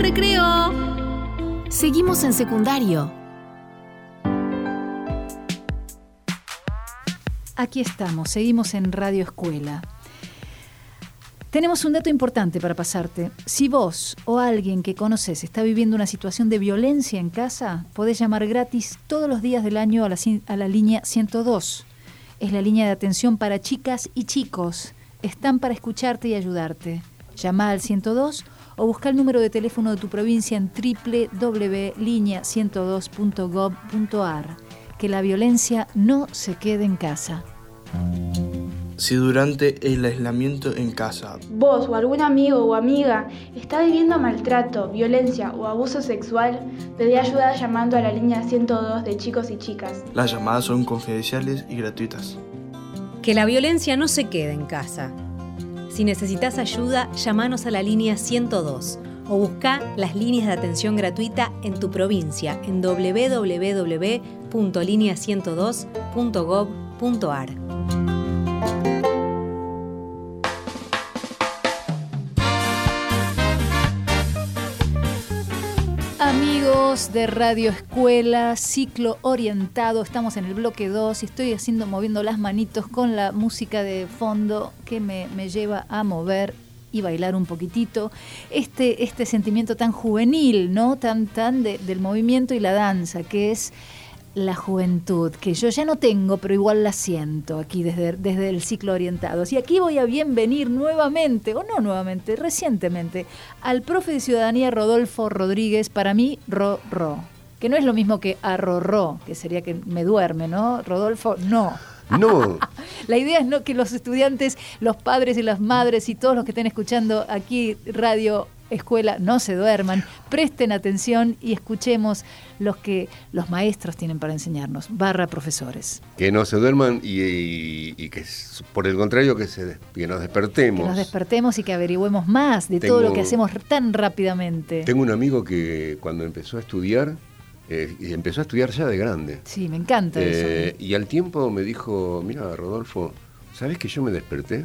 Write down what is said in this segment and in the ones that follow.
recreo. Seguimos en secundario. Aquí estamos, seguimos en Radio Escuela. Tenemos un dato importante para pasarte. Si vos o alguien que conoces está viviendo una situación de violencia en casa, podés llamar gratis todos los días del año a la línea 102. Es la línea de atención para chicas y chicos. Están para escucharte y ayudarte. Llama al 102 o busca el número de teléfono de tu provincia en www.linea102.gov.ar. Que la violencia no se quede en casa. Si durante el aislamiento en casa vos o algún amigo o amiga está viviendo maltrato, violencia o abuso sexual, pedí ayuda llamando a la línea 102 de chicos y chicas. las llamadas son confidenciales y gratuitas. Que la violencia no se quede en casa. Si necesitas ayuda, llamanos a la línea 102 o busca las líneas de atención gratuita en tu provincia en www.linea102.gov.ar. Amigos de Radio Escuela, ciclo orientado, estamos en el bloque 2 y estoy moviendo las manitos con la música de fondo que me lleva a mover y bailar un poquitito. Este sentimiento tan juvenil, ¿no? Tan del movimiento y la danza, que es la juventud, que yo ya no tengo, pero igual la siento aquí desde el ciclo orientado. Y aquí voy a bienvenir nuevamente, o no nuevamente, recientemente, al profe de Ciudadanía Rodolfo Rodríguez, para mí, Ro, que no es lo mismo que arrorró, que sería que me duerme, ¿no? Rodolfo, no. No. La idea es que los estudiantes, los padres y las madres y todos los que estén escuchando aquí Radio Escuela no se duerman, presten atención y escuchemos los que los maestros tienen para enseñarnos, profesores. Que no se duerman y que por el contrario que nos despertemos. Que nos despertemos y que averigüemos más de todo lo que hacemos tan rápidamente. Tengo un amigo que cuando empezó a estudiar ya de grande. Sí, me encanta eso. Y al tiempo me dijo, mira Rodolfo, ¿sabés que yo me desperté?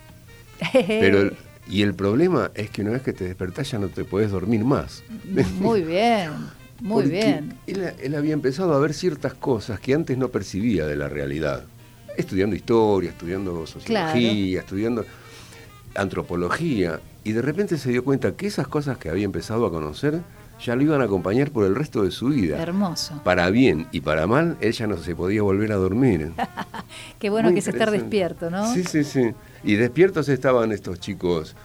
Y el problema es que una vez que te despertás ya no te podés dormir más. Muy bien, muy bien. Él había empezado a ver ciertas cosas que antes no percibía de la realidad. Estudiando historia, estudiando sociología, estudiando antropología. Y de repente se dio cuenta que esas cosas que había empezado a conocer ya lo iban a acompañar por el resto de su vida. Hermoso. Para bien y para mal, él ya no se podía volver a dormir. Qué bueno que es estar despierto, ¿no? Sí. Y despiertos estaban estos chicos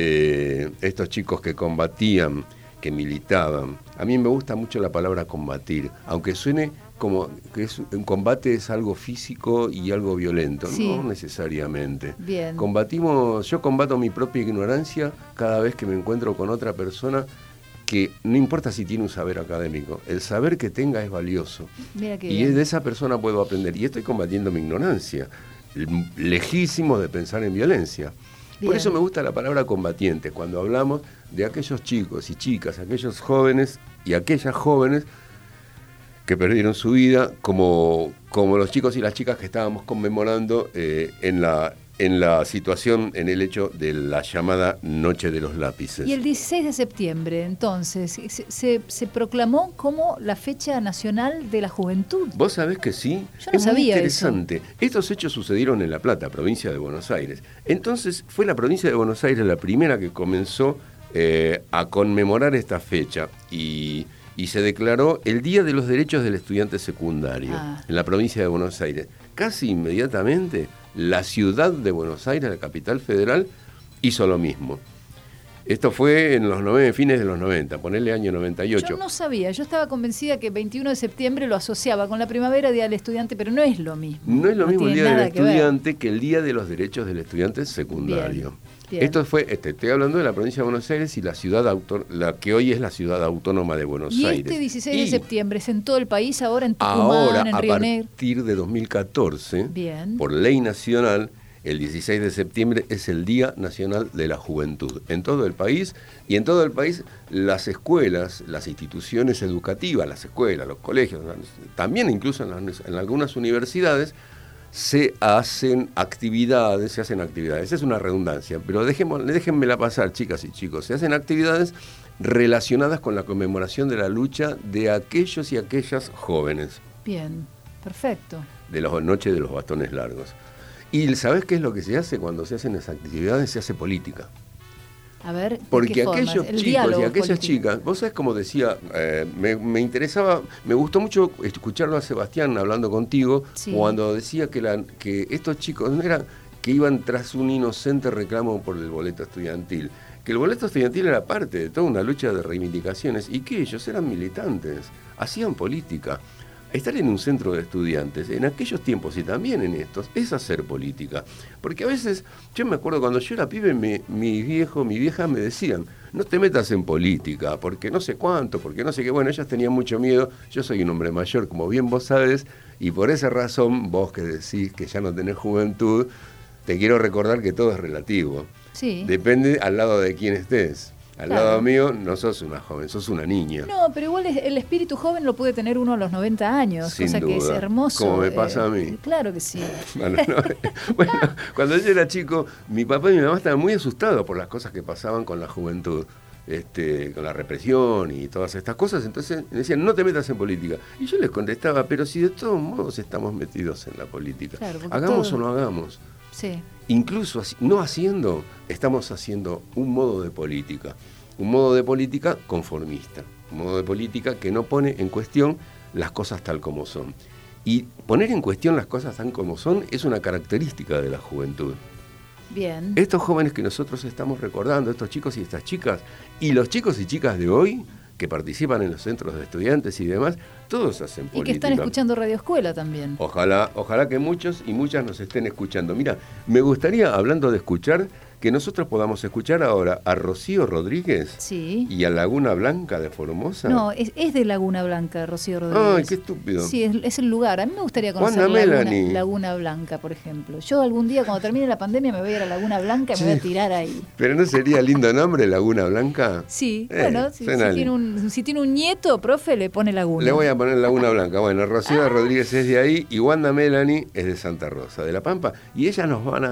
que combatían, que militaban. A mí me gusta mucho la palabra combatir, aunque suene como que un combate es algo físico y algo violento, sí. No necesariamente. Bien. Yo combato mi propia ignorancia cada vez que me encuentro con otra persona que no importa si tiene un saber académico, el saber que tenga es valioso. Mira qué y bien. De esa persona puedo aprender. Y estoy combatiendo mi ignorancia, lejísimo de pensar en violencia. Bien. Por eso me gusta la palabra combatiente, cuando hablamos de aquellos chicos y chicas, aquellos jóvenes y aquellas jóvenes que perdieron su vida, como los chicos y las chicas que estábamos conmemorando en la situación, en el hecho de la llamada Noche de los Lápices. Y el 16 de septiembre, entonces, se proclamó como la fecha nacional de la juventud. ¿Vos sabés que sí? Yo no sabía muy interesante. eso. Estos hechos sucedieron en La Plata, provincia de Buenos Aires. Entonces, fue la provincia de Buenos Aires la primera que comenzó a conmemorar esta fecha y se declaró el Día de los Derechos del Estudiante Secundario en la provincia de Buenos Aires. Casi inmediatamente, la ciudad de Buenos Aires, la capital federal, hizo lo mismo. Esto fue en fines de los 90, ponerle año 98. Yo no sabía, yo estaba convencida que 21 de septiembre lo asociaba con la primavera, Día del Estudiante, pero no es lo mismo. No es lo mismo el Día del Estudiante que el Día de los Derechos del Estudiante Secundario. Bien. Esto fue, estoy hablando de la provincia de Buenos Aires y la la que hoy es la ciudad autónoma de Buenos Aires. Y este 16 de septiembre es en todo el país, ahora en Tucumán, en Río Negro. A partir de 2014, Bien. Por ley nacional, el 16 de septiembre es el Día Nacional de la Juventud. En todo el país, y en todo el país, las escuelas, las instituciones educativas, las escuelas, los colegios, también incluso en algunas universidades, se hacen actividades, es una redundancia, pero déjenmela pasar, chicas y chicos, se hacen actividades relacionadas con la conmemoración de la lucha de aquellos y aquellas jóvenes. Bien, perfecto. De la noche de los bastones largos. Y ¿sabés qué es lo que se hace cuando se hacen esas actividades? Se hace política. A ver, porque aquellos chicos y aquellas chicas, vos sabés como decía, me interesaba, me gustó mucho escucharlo a Sebastián hablando contigo, sí, cuando decía que estos chicos no eran que iban tras un inocente reclamo por el boleto estudiantil, que el boleto estudiantil era parte de toda una lucha de reivindicaciones y que ellos eran militantes, hacían política. Estar en un centro de estudiantes, en aquellos tiempos y también en estos, es hacer política. Porque a veces, yo me acuerdo cuando yo era pibe, mi vieja me decían, no te metas en política, porque no sé cuánto, porque no sé qué. Bueno, ellas tenían mucho miedo, yo soy un hombre mayor, como bien vos sabés, y por esa razón, vos que decís que ya no tenés juventud, te quiero recordar que todo es relativo. Sí. Depende al lado de quién estés. Al lado mío no sos una joven, sos una niña. No, pero igual el espíritu joven lo puede tener uno a los 90 años, sin cosa duda, que es hermoso. Como me pasa a mí. Claro que sí. Bueno, cuando yo era chico, mi papá y mi mamá estaban muy asustados por las cosas que pasaban con la juventud, con la represión y todas estas cosas. Entonces me decían, no te metas en política. Y yo les contestaba, pero si de todos modos estamos metidos en la política, claro, hagamos o no hagamos. Sí. Incluso no haciendo, estamos haciendo un modo de política conformista, un modo de política que no pone en cuestión las cosas tal como son. Y poner en cuestión las cosas tal como son es una característica de la juventud. Bien. Estos jóvenes que nosotros estamos recordando, estos chicos y estas chicas, y los chicos y chicas de hoy, que participan en los centros de estudiantes y demás, todos hacen política. Y que están escuchando Radio Escuela también. Ojalá que muchos y muchas nos estén escuchando. Mira, me gustaría, hablando de escuchar, que nosotros podamos escuchar ahora a Rocío Rodríguez, sí, y a Laguna Blanca de Formosa. No, es de Laguna Blanca, Rocío Rodríguez. Ay, qué estúpido. Sí, es el lugar. A mí me gustaría conocer Laguna Blanca, por ejemplo. Yo algún día, cuando termine la pandemia, me voy a ir a Laguna Blanca y me voy a tirar ahí. ¿Pero no sería lindo nombre, Laguna Blanca? Sí, bueno, si tiene un nieto, profe, le pone Laguna. Le voy a poner Laguna Blanca. Bueno, Rocío Rodríguez es de ahí y Wanda Melanie es de Santa Rosa, de La Pampa. Y ellas nos van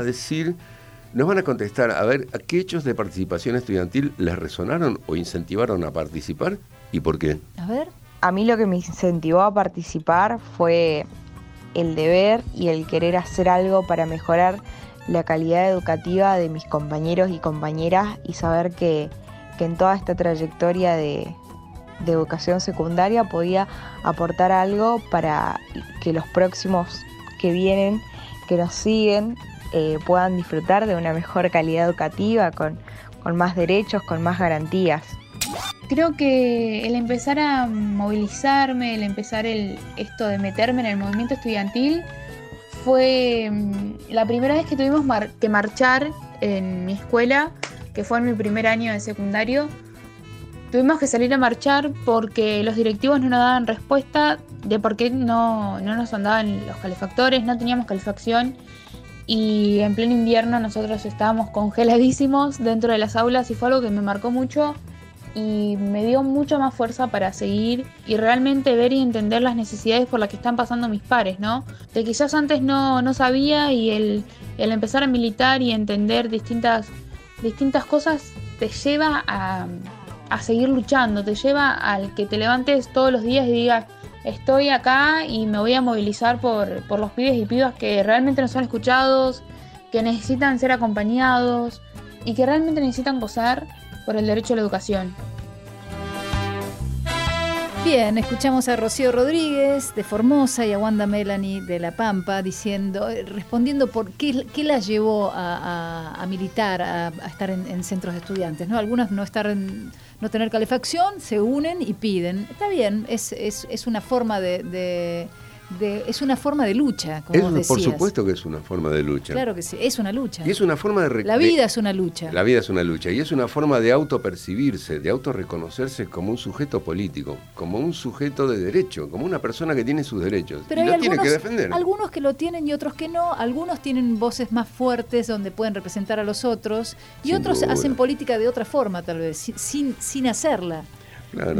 a contestar, a ver, ¿a qué hechos de participación estudiantil les resonaron o incentivaron a participar y por qué? A ver. A mí lo que me incentivó a participar fue el deber y el querer hacer algo para mejorar la calidad educativa de mis compañeros y compañeras y saber que en toda esta trayectoria de educación secundaria podía aportar algo para que los próximos que vienen, que nos siguen, puedan disfrutar de una mejor calidad educativa, con más derechos, con más garantías. Creo que el empezar a movilizarme, esto de meterme en el movimiento estudiantil, fue la primera vez que tuvimos que marchar en mi escuela, que fue en mi primer año de secundario. Tuvimos que salir a marchar porque los directivos no nos daban respuesta de por qué no nos andaban los calefactores, no teníamos calefacción. Y en pleno invierno nosotros estábamos congeladísimos dentro de las aulas y fue algo que me marcó mucho y me dio mucha más fuerza para seguir y realmente ver y entender las necesidades por las que están pasando mis pares, ¿no? De quizás antes no sabía y el empezar a militar y entender distintas cosas te lleva a seguir luchando, te lleva al que te levantes todos los días y digas, estoy acá y me voy a movilizar por los pibes y pibas que realmente no son escuchados, que necesitan ser acompañados y que realmente necesitan gozar por el derecho a la educación. Bien, escuchamos a Rocío Rodríguez de Formosa y a Wanda Melanie de La Pampa respondiendo por qué la llevó a militar, a estar en centros de estudiantes, ¿no? Algunos no tener calefacción, se unen y piden. Está bien, es una forma es una forma de lucha, como vos decías. Por supuesto que es una forma de lucha. Claro que sí, es una lucha. Y es una forma de... La vida es una lucha. La vida es una lucha y es una forma de autopercibirse, de autorreconocerse como un sujeto político, como un sujeto de derecho, como una persona que tiene sus derechos. Pero y lo tiene que defender. Algunos que lo tienen y otros que no. Algunos tienen voces más fuertes donde pueden representar a los otros y otros hacen política de otra forma, tal vez, sin hacerla. Claro. ¿No?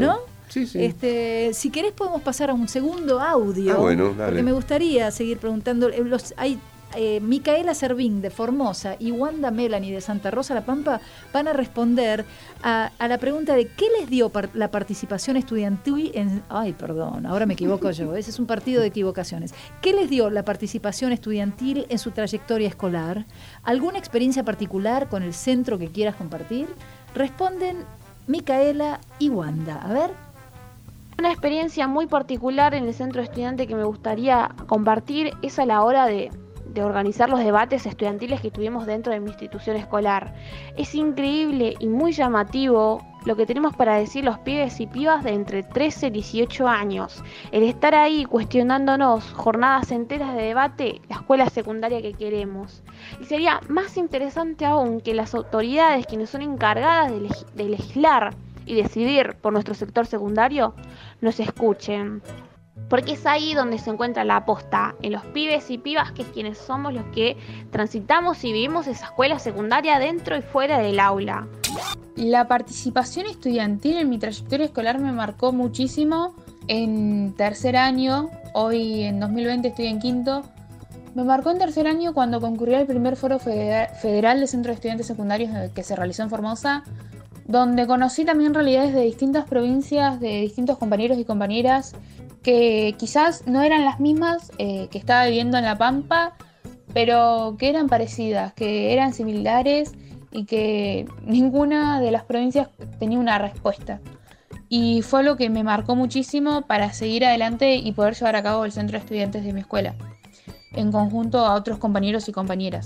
Sí, sí. Si querés podemos pasar a un segundo audio. Bueno, dale. Porque me gustaría seguir preguntando. Hay Micaela Servín de Formosa y Wanda Melanie de Santa Rosa La Pampa van a responder a la pregunta de ¿qué les dio la participación estudiantil en... Ay, perdón, ahora me equivoco yo, ese es un partido de equivocaciones. ¿Qué les dio la participación estudiantil en su trayectoria escolar? ¿Alguna experiencia particular con el centro que quieras compartir? Responden Micaela y Wanda. A ver. Una experiencia muy particular en el centro estudiante que me gustaría compartir es a la hora de organizar los debates estudiantiles que tuvimos dentro de mi institución escolar. Es increíble y muy llamativo lo que tenemos para decir los pibes y pibas de entre 13 y 18 años. El estar ahí cuestionándonos jornadas enteras de debate, la escuela secundaria que queremos. Y sería más interesante aún que las autoridades, quienes son encargadas de legislar y decidir por nuestro sector secundario, nos escuchen. Porque es ahí donde se encuentra la aposta, en los pibes y pibas que es quienes somos los que transitamos y vivimos esa escuela secundaria dentro y fuera del aula. La participación estudiantil en mi trayectoria escolar me marcó muchísimo. En tercer año, hoy en 2020 estoy en quinto, me marcó en tercer año cuando concurrí al primer foro federal de centros de estudiantes secundarios que se realizó en Formosa, donde conocí también realidades de distintas provincias, de distintos compañeros y compañeras que quizás no eran las mismas que estaba viviendo en La Pampa, pero que eran parecidas, que eran similares y que ninguna de las provincias tenía una respuesta. Y fue lo que me marcó muchísimo para seguir adelante y poder llevar a cabo el centro de estudiantes de mi escuela, en conjunto a otros compañeros y compañeras.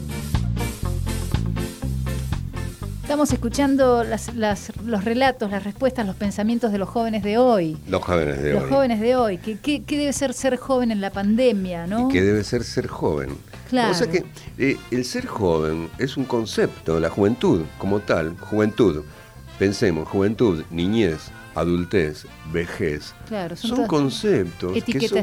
Estamos escuchando los relatos, las respuestas, los pensamientos de los jóvenes de hoy. Los jóvenes de hoy. Los jóvenes de hoy. ¿Qué debe ser joven en la pandemia, no? ¿Y qué debe ser joven? Claro. O sea que el ser joven es un concepto, la juventud como tal, juventud. Pensemos, juventud, niñez, adultez, vejez. Claro, son conceptos.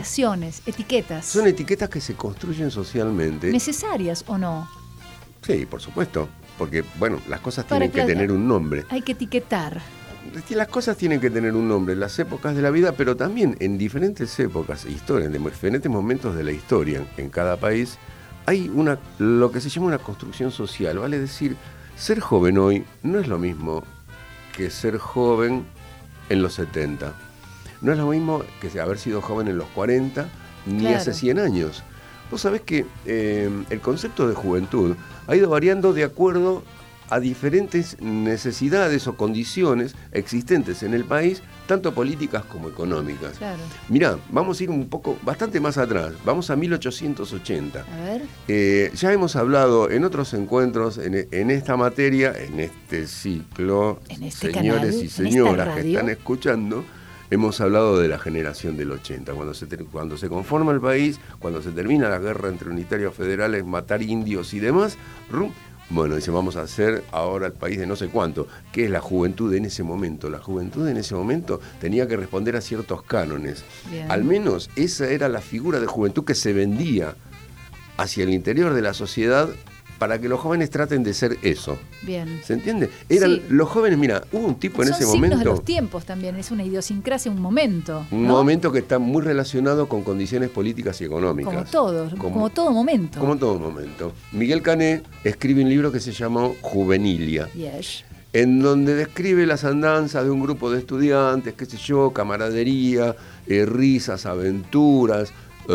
Etiquetas. Son etiquetas que se construyen socialmente. ¿Necesarias o no? Sí, por supuesto. Porque, bueno, las cosas tienen que tener un nombre. Hay que etiquetar. Las cosas tienen que tener un nombre, las épocas de la vida, pero también en diferentes épocas, historias, en diferentes momentos de la historia en cada país, hay lo que se llama una construcción social. Vale decir, ser joven hoy no es lo mismo que ser joven en los 70. No es lo mismo que haber sido joven en los 40, ni hace 100 años. Vos sabés que el concepto de juventud ha ido variando de acuerdo a diferentes necesidades o condiciones existentes en el país, tanto políticas como económicas. Claro. Mirá, vamos a ir bastante más atrás, vamos a 1880. A ver. Ya hemos hablado en otros encuentros en esta materia, en este ciclo, señores canal, y señoras que están escuchando. Hemos hablado de la generación del 80, cuando se conforma el país, cuando se termina la guerra entre unitarios federales, matar indios y demás. Bueno, dice, vamos a hacer ahora el país de no sé cuánto. ¿Qué es la juventud en ese momento? La juventud en ese momento tenía que responder a ciertos cánones. Bien. Al menos esa era la figura de juventud que se vendía hacia el interior de la sociedad para que los jóvenes traten de ser eso. Bien. ¿Se entiende? Los jóvenes, mira, hubo un tipo en ese momento... Son signos de los tiempos también, es una idiosincrasia, un momento. Un momento que está muy relacionado con condiciones políticas y económicas. Como todo momento. Como todo momento. Miguel Cané escribe un libro que se llamó Juvenilia. Yes. En donde describe las andanzas de un grupo de estudiantes, qué sé yo, camaradería, risas, aventuras,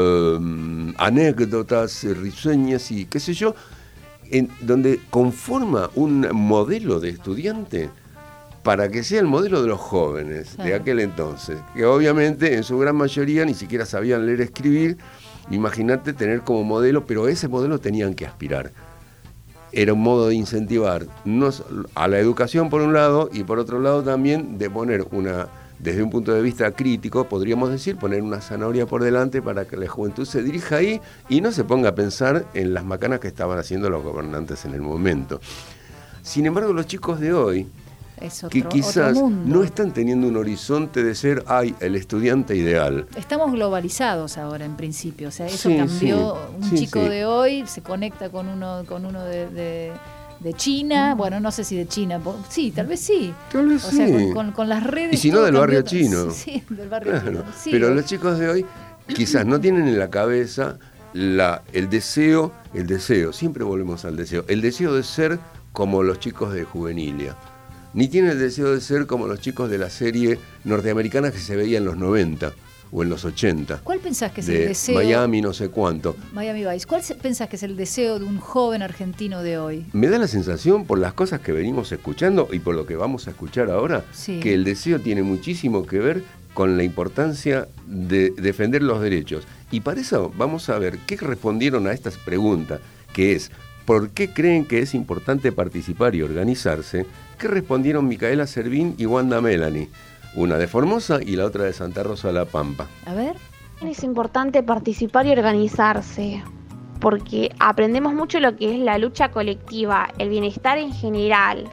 anécdotas risueñas y qué sé yo, donde conforma un modelo de estudiante para que sea el modelo de los jóvenes de aquel entonces, que obviamente en su gran mayoría ni siquiera sabían leer y escribir. Imagínate tener como modelo, pero a ese modelo tenían que aspirar. Era un modo de incentivar a la educación por un lado y por otro lado también de poner desde un punto de vista crítico, podríamos decir, poner una zanahoria por delante para que la juventud se dirija ahí y no se ponga a pensar en las macanas que estaban haciendo los gobernantes en el momento. Sin embargo, los chicos de hoy, que quizás no están teniendo un horizonte de ser el estudiante ideal. Estamos globalizados ahora en principio, o sea, eso cambió. Un chico de hoy se conecta con uno de de China, bueno, no sé si de China, sí, tal vez sí. Tal vez o sí. sea, con las redes. Y si no, del barrio chino. Sí, del barrio chino. Sí, pero los chicos de hoy quizás no tienen en la cabeza el deseo, siempre volvemos al deseo, el deseo de ser como los chicos de Juvenilia. Ni tienen el deseo de ser como los chicos de la serie norteamericana que se veía en los 90 o en los 80. ¿Cuál pensás que es el deseo? Miami no sé cuánto. Miami Vice. ¿Cuál pensás que es el deseo de un joven argentino de hoy? Me da la sensación, por las cosas que venimos escuchando y por lo que vamos a escuchar ahora, sí, que el deseo tiene muchísimo que ver con la importancia de defender los derechos. Y para eso vamos a ver qué respondieron a esta pregunta, que es, ¿por qué creen que es importante participar y organizarse? ¿Qué respondieron Micaela Servín y Wanda Melanie? Una de Formosa y la otra de Santa Rosa La Pampa. A ver. Es importante participar y organizarse, porque aprendemos mucho lo que es la lucha colectiva, el bienestar en general.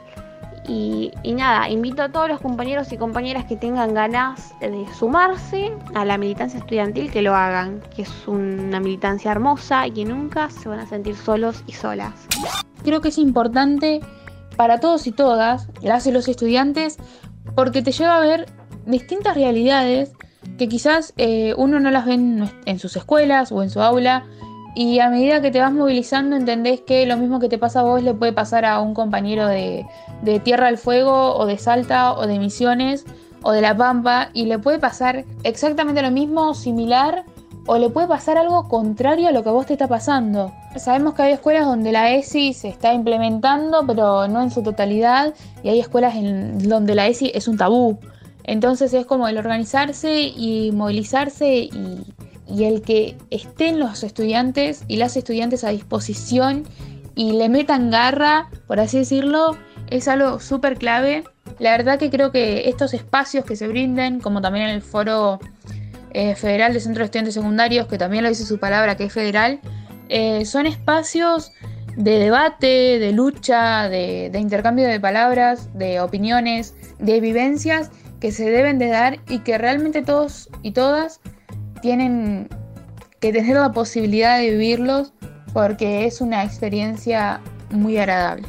Y nada, invito a todos los compañeros y compañeras que tengan ganas de sumarse a la militancia estudiantil que lo hagan, que es una militancia hermosa y que nunca se van a sentir solos y solas. Creo que es importante para todos y todas, las y los estudiantes, porque te lleva a ver distintas realidades que quizás uno no las ve en sus escuelas o en su aula, y a medida que te vas movilizando entendés que lo mismo que te pasa a vos le puede pasar a un compañero de Tierra del Fuego o de Salta o de Misiones o de La Pampa, y le puede pasar exactamente lo mismo, similar, o le puede pasar algo contrario a lo que a vos te está pasando. Sabemos que hay escuelas donde la ESI se está implementando, pero no en su totalidad, y hay escuelas donde la ESI es un tabú. Entonces es como el organizarse y movilizarse y el que estén los estudiantes y las estudiantes a disposición y le metan garra, por así decirlo, es algo súper clave. La verdad que creo que estos espacios que se brinden, como también el Foro Federal de Centros de Estudiantes Secundarios, que también lo dice su palabra, que es federal, son espacios de debate, de lucha, de intercambio de palabras, de opiniones, de vivencias que se deben de dar y que realmente todos y todas tienen que tener la posibilidad de vivirlos, porque es una experiencia muy agradable.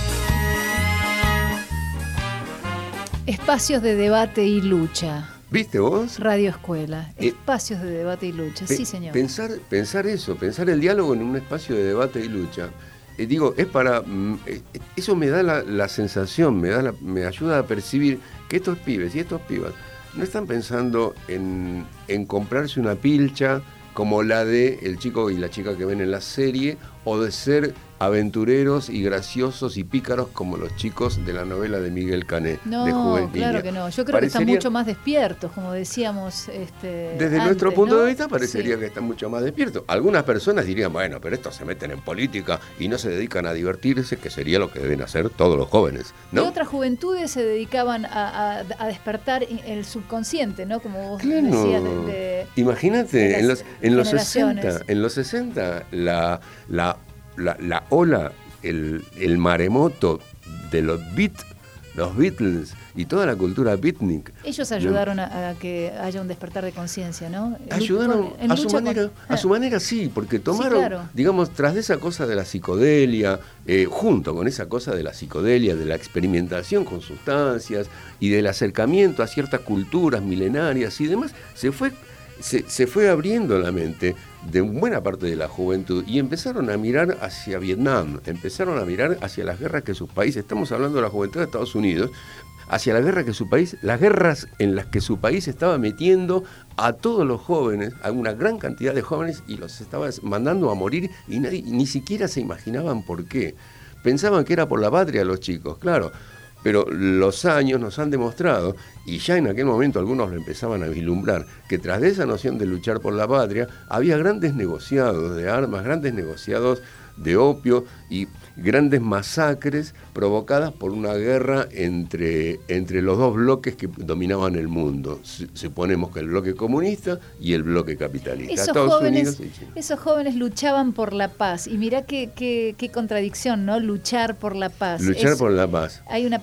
Espacios de debate y lucha. ¿Viste vos? Radio Escuela, espacios de debate y lucha, sí señor. Pensar eso, pensar el diálogo en un espacio de debate y lucha. Eso me da la sensación, me ayuda a percibir que estos pibes y estos pibas no están pensando en comprarse una pilcha como la de el chico y la chica que ven en la serie, o de ser aventureros y graciosos y pícaros como los chicos de la novela de Miguel Cané, de Juvenilia. Claro que no. Yo creo que están mucho más despiertos, como decíamos desde antes, nuestro punto ¿no? de vista parecería que están mucho más despiertos. Algunas personas dirían, bueno, pero estos se meten en política y no se dedican a divertirse, que sería lo que deben hacer todos los jóvenes, ¿no? Y otras juventudes se dedicaban a despertar el subconsciente, ¿no? Como vos decías. Imagínate, en los 60, la ola, el maremoto de los Beatles y toda la cultura beatnik. Ellos ayudaron a que haya un despertar de conciencia, ¿no? Ayudaron a su manera, sí, porque tomaron, sí, claro, digamos, tras de esa cosa de la psicodelia, junto con esa cosa de la psicodelia, de la experimentación con sustancias y del acercamiento a ciertas culturas milenarias y demás, se fue abriendo la mente de buena parte de la juventud y empezaron a mirar hacia Vietnam, empezaron a mirar hacia las guerras que sus países, estamos hablando de la juventud de Estados Unidos, hacia la guerra que las guerras en las que su país estaba metiendo a todos los jóvenes, a una gran cantidad de jóvenes, y los estaba mandando a morir y ni siquiera se imaginaban por qué. Pensaban que era por la patria los chicos, claro. Pero los años nos han demostrado, y ya en aquel momento algunos lo empezaban a vislumbrar, que tras de esa noción de luchar por la patria, había grandes negociados de armas, grandes negociados de opio y grandes masacres provocadas por una guerra entre los dos bloques que dominaban el mundo. Suponemos que el bloque comunista y el bloque capitalista. Esos jóvenes luchaban por la paz. Y mirá qué contradicción, ¿no? Luchar por la paz. Luchar por la paz. Hay una...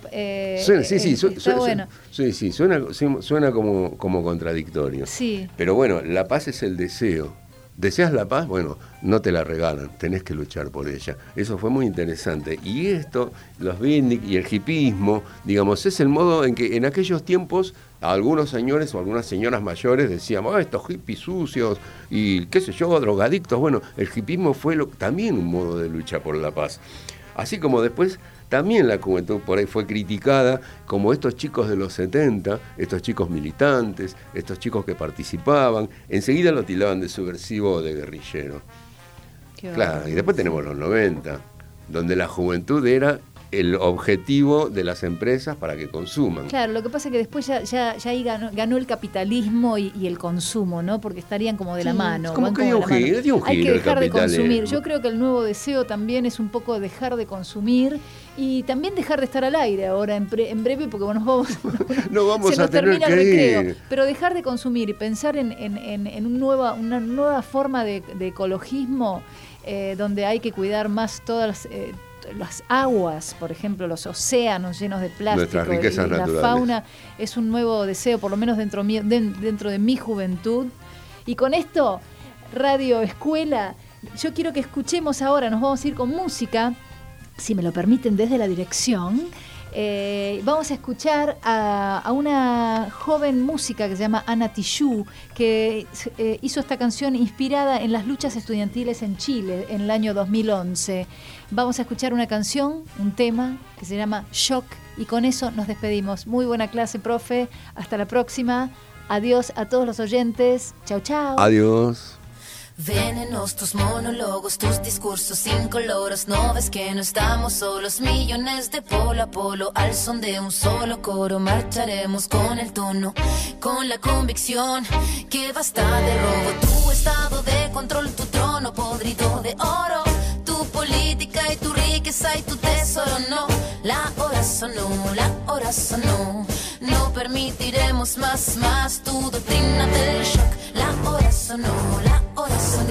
suena como contradictorio. Sí. Pero bueno, la paz es el deseo. ¿Deseas la paz? Bueno, no te la regalan, tenés que luchar por ella. Eso fue muy interesante. Y esto, los beatnik y el hipismo, digamos, es el modo en que en aquellos tiempos algunos señores o algunas señoras mayores decían, estos hippies sucios y qué sé yo, drogadictos. Bueno, el hipismo fue también un modo de lucha por la paz. Así como después también la juventud por ahí fue criticada, como estos chicos de los 70, estos chicos militantes, estos chicos que participaban, enseguida lo tildaban de subversivo o de guerrillero. Claro, y después tenemos los 90, donde la juventud era el objetivo de las empresas para que consuman. Claro, lo que pasa es que después ya ahí ganó el capitalismo y el consumo, ¿no? Porque estarían como de la mano. Como que dio un giro, hay que dejar de consumir. Yo creo que el nuevo deseo también es un poco dejar de consumir y también dejar de estar al aire ahora en breve, porque bueno, no vamos se nos a tener termina que el recreo. ir. Pero dejar de consumir y pensar en una nueva forma de ecologismo, donde hay que cuidar más todas las aguas, por ejemplo, los océanos llenos de plástico, y la fauna, es un nuevo deseo, por lo menos dentro de mi juventud. Y con esto, Radio Escuela, yo quiero que escuchemos ahora, nos vamos a ir con música, si me lo permiten, desde la dirección. Vamos a escuchar a una joven música que se llama Ana Tijoux, que hizo esta canción inspirada en las luchas estudiantiles en Chile en el año 2011. Vamos a escuchar una canción, un tema que se llama Shock, y con eso nos despedimos. Muy buena clase, profe. Hasta la próxima. Adiós a todos los oyentes. Chau, chau. Adiós. Venenos tus monólogos, tus discursos incoloros. No ves que no estamos solos, millones de polo a polo. Al son de un solo coro marcharemos con el tono, con la convicción que basta de robo. Tu estado de control, tu trono podrido de oro, tu política y tu riqueza y tu tesoro. No, la hora sonó, la hora sonó. No permitiremos más tu doctrina del shock. La hora sonó, la hora sonó.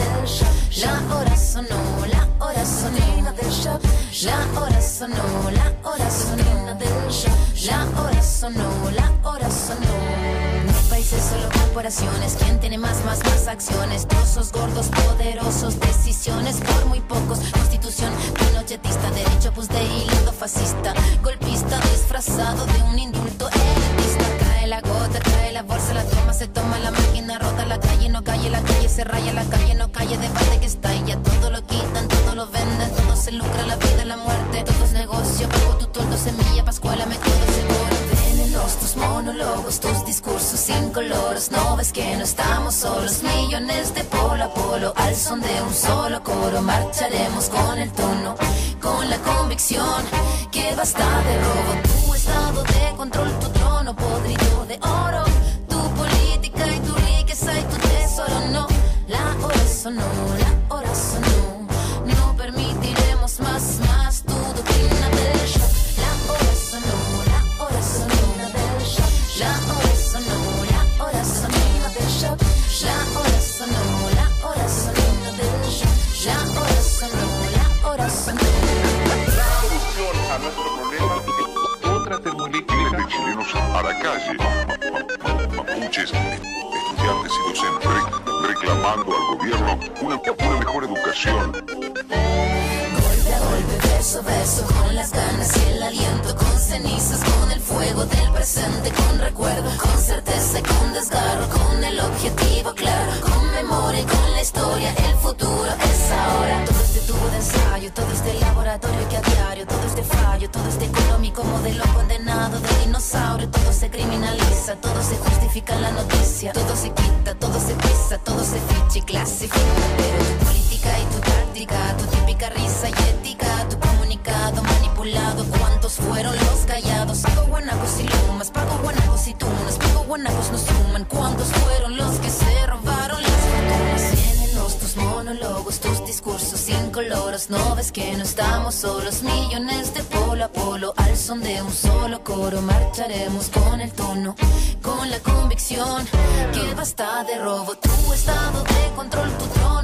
La hora sonó, la hora sonó del shock. La hora sonó, la hora sonó del shock. La hora sonó, la hora sonó. No países, solo corporaciones. ¿Quién tiene más acciones? Trozos gordos, poderosos, decisiones por muy pocos. Constitución pinochetista, derecho pues de hilo fascista, golpista disfrazado de un indulto elitista. Cae la gota, cae la bolsa, la toma, se toma la máquina, rota la calle, no calle, la calle se raya, la calle no calle, debate que estalla, todo lo quitan, todo lo venden, todo se lucra, la vida, la muerte, todo es negocio, bajo tu toldo, semilla, pascuala, me todo seguro. Venenos tus monólogos, tus discursos incoloros, no ves que no estamos solos, millones de polo a polo, al son de un solo coro, marcharemos con el tono, con la convicción que basta de robo. Tu estado de control, tu trono podrido de oro, tu política y tu riqueza y tu tesoro. No, la hora sonó, la hora sonó. No permitiremos más tu doctrina del shock. La hora sonó, la hora sonó del shock. La hora sonó, la hora sonó del shock. La hora sonó, la hora sonó del shock. La hora sonó, la hora sonó. La solución a nuestro problema es otra termolítica. De chilenos a la calle, mapuches, estudiantes y docentes reclamando al gobierno una mejor educación. Golpe a golpe, verso a verso, con las ganas y el aliento, con cenizas, con el fuego del presente, con recuerdo, con certeza y con desgarro, con el objetivo claro, con memoria y con la historia, el futuro es ahora. Todo este tubo de ensayo, todo este laboratorio que a diario, todo este fallo, todo este económico modelo condenado de dinosaurio, todo se criminaliza, todo se justifica en la noticia, todo se quita, todo se pisa, todo se ficha y clasifica, pero tu política y tu táctica, tu típica risa y ética, tu comunicado manipulado, ¿cuántos fueron los callados? Pago guanacos y lumas, pago guanacos y tunas, pago guanacos no suman, ¿cuántos fueron los que se robaron las fortunas? Venenos tus monólogos, tus discursos incoloros, no ves que no estamos solos, millones de polo a polo, al son de un solo coro, marcharemos con el tono, con la convicción que basta de robo, tu estado de control, tu trono